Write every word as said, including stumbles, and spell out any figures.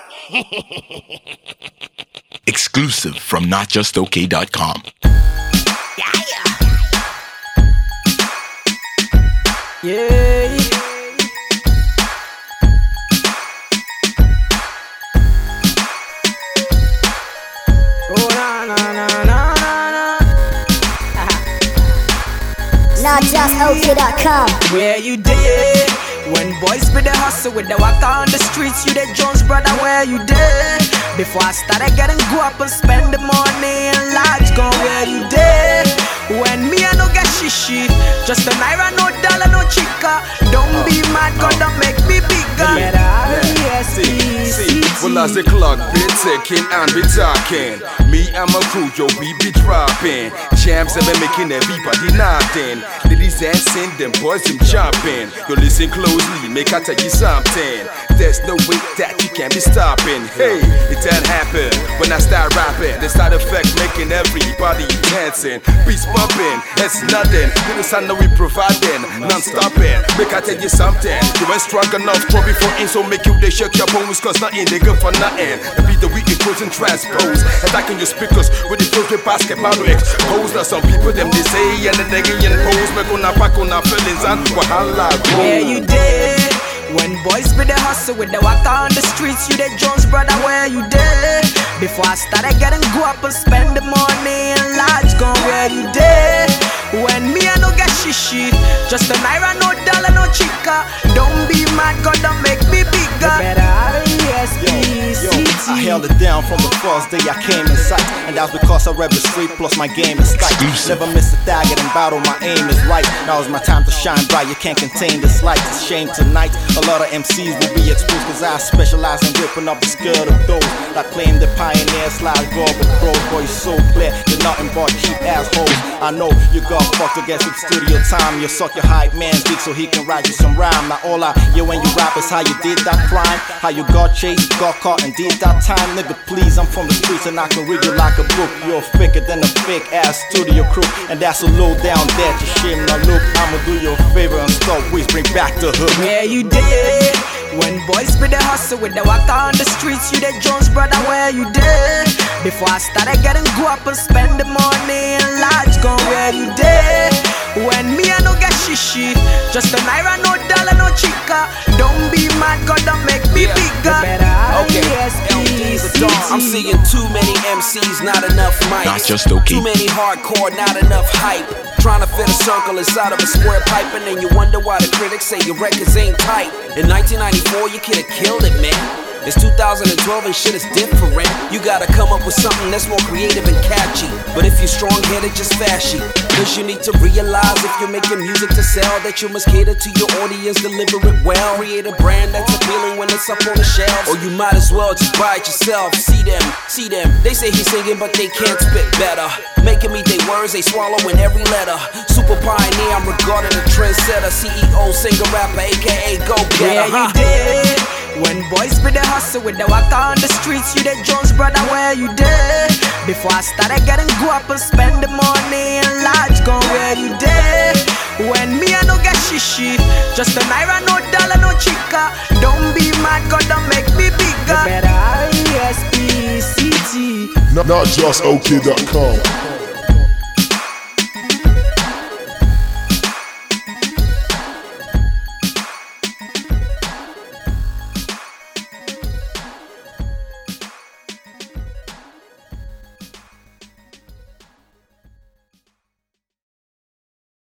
Exclusive from not just okay dot com. Yeah. Oh na na na na na na. not just okay dot com. Where you did? When boys be the hustle with the walk on the streets, you the Jones brother, where you did? Before I started getting go up and spend the money and large gone, where you did? When me I no get shishi, just a naira, no dollar, no chica. Don't be mad, God don't make me bigger. See, see, well as the clock be ticking and be talking, me and my crew, yo, we be dropping. Jams have been making everybody nodding. Ladies dancing, them boys them jumping. You listen closely, make I tell you something. There's no way that you can be stopping. Hey, it done happen when I start rapping. The side effect making everybody dancing. Beats bumping, it's nothing. This I know we providing, non-stopping. Make I tell you something. You ain't strong enough, try before in, so make you they shake your bones, cause nothing they good for nothing. The beat the weak equals and transpose. Attacking your speakers with the filled with basketball to expose. Now some people them they say and then they get pose. Make on a pack on our feelings and wahala. Where you did? When boys be the hustle with the walk on the streets, you the Jones brother, where you did? Before I started getting go up and spend the money and large gone, where you did? When me I no get shishi, just a naira, no dollar, no chica. Don't be mad, God don't make me bigger. You better R E S P C T. I held it down from the first day I came in sight, and that's because I rep the street plus my game is tight. Never miss a target in battle, my aim is right. Now is my time to shine bright, you can't contain this light. It's shame tonight, a lot of M Cs will be exposed, cause I specialize in ripping up the skirt of those that claim the pioneer slide go with bros. Boy, it's so clear, you're nothing but cheap assholes. I know you got fucked to get some studio time. You suck your hype man's dick so he can write you some rhyme. Now all I hear when you rap is how you did that crime, how you got chased, got caught and did that time. Nigga please, I'm from the streets and I can read you like a book. You're faker than a fake ass studio crew, and that's a low down there to shame. Now look, I'ma do you a favor and stop waste, bring back the hook. Where you did? When boys be the hustle with the walk on the streets, you the Jones brother, where you did? Before I started getting go up and spend the money and large gone, where you did? When me I no get shishi, just a naira, no dollar, no chica. Don't be mad, God don't make me Yeah. bigger. Okay. Better R E S P C T. I'm seeing too many M Cs, not enough mics. Not just okay. Too many hardcore, not enough hype. Trying to fit a circle inside of a square pipe, and then you wonder why the critics say your records ain't tight. In nineteen ninety-four, you could've killed it, man. It's two thousand twelve and shit is different. You gotta come up with something that's more creative and catchy. But if you're strong-headed, just fashy. Cause you need to realize if you're making music to sell, that you must cater to your audience, deliver it well. Create a brand that's appealing when it's up on the shelves. Or you might as well just buy it yourself. See them, see them. They say he's singing, but they can't spit better. Making me their words, they swallow in every letter. Super pioneer, I'm regarded a trendsetter. C E O, singer, rapper, aka go-getter. Yeah, you did. When boys be the hustle with the walk on the streets, you the Jones brother, where you did? Before I started getting go up and spend the money and large gone, where you did? When me I no get shishi, just a naira, no dollar, no chica. Don't be mad, God don't make me bigger. You better R E S P C T. not just okay dot com.